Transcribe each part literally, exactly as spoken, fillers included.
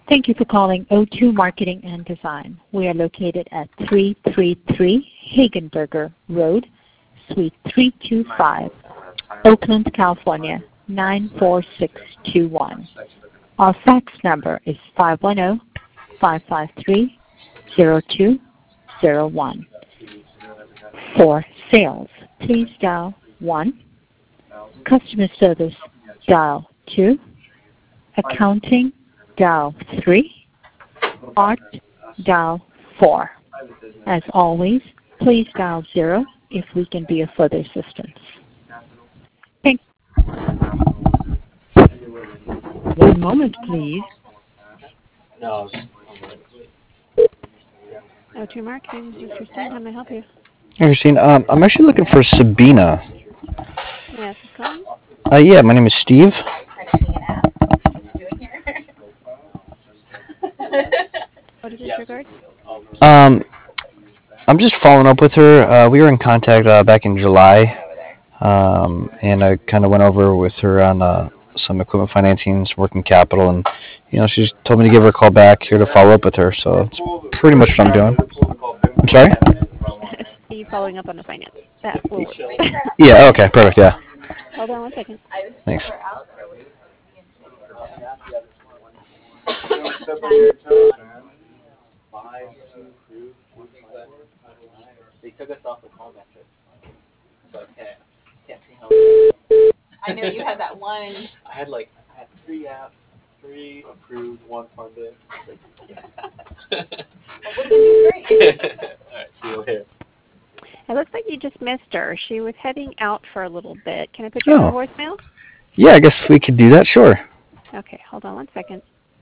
Thank you for calling O two Marketing and Design. We are located at three thirty-three Hagenberger Road, Suite three two five, Oakland, California, nine four six two one. Our fax number is five one zero, five five three, zero two zero one. For sales, please dial one. Customer service, dial two. Accounting, dial three. Art, dial four. As always, please dial zero if we can be of further assistance. Thank One moment, please. No. O two Marketing, this is Christine. How may I help you? Hey, Christine. Um, I'm actually looking for Sabina. Yes, who's calling? Uh, yeah, my name is Steve. What is this regard? Um, I'm just following up with her. Uh, we were in contact uh, back in July, um, and I kind of went over with her on uh, some equipment financing, some working capital, and you know, she just told me to give her a call back here to follow up with her. So it's pretty much what I'm doing. I'm sorry? Are you following up on the finance? That will work. Yeah. Okay. Perfect. Yeah. Hold on one second. Thanks. They took us off the call metric. So I can't, can't see how. I know you had that one. I had like, I had three apps, three approved, one funded. Like, Well, would have been great. Alright, see you later. It looks like you just missed her. She was heading out for a little bit. Can I put you Oh. on her voicemail? Yeah, I guess we could do that. Sure. Okay, hold on one second.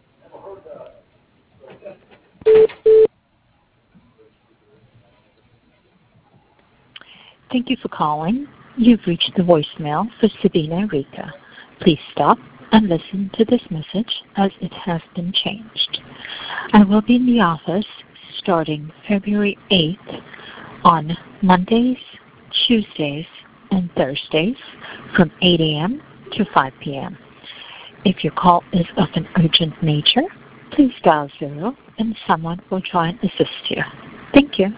Thank you for calling. You've reached the voicemail for Sabina Rita. Please stop and listen to this message as it has been changed. I will be in the office starting February eighth on Mondays, Tuesdays, and Thursdays from eight a.m. to five p.m. If your call is of an urgent nature, please dial zero and someone will try and assist you. Thank you.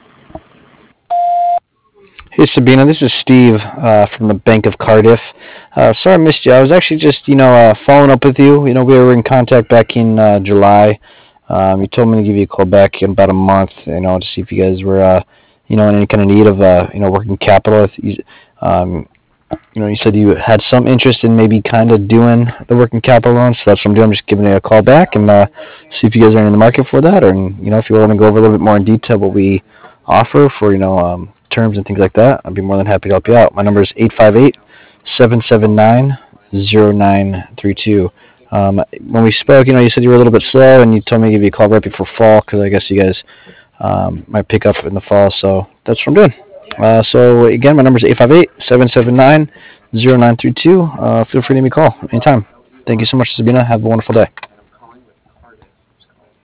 Hey Sabina, this is Steve uh, from the Bank of Cardiff. Uh, sorry I missed you. I was actually just, you know, uh, following up with you. You know, we were in contact back in uh, July. Um, you told me to give you a call back in about a month, you know, to see if you guys were, uh, you know, in any kind of need of, uh, you know, working capital. If you, um, you know, you said you had some interest in maybe kind of doing the working capital loan, so that's what I'm doing. I'm just giving you a call back and uh, see if you guys are in the market for that, or, you know, if you want to go over a little bit more in detail what we offer for, you know, um, terms and things like that, I'd be more than happy to help you out. My number is eight five eight, seven seven nine, zero nine three two. Um, when we spoke, you know, you said you were a little bit slow, and you told me to give you a call right before fall, because I guess you guys um, might pick up in the fall, so that's what I'm doing. Uh, so, again, my number is eight five eight, seven seven nine, zero nine three two. Uh, feel free to give me a call anytime. Thank you so much, Sabina. Have a wonderful day.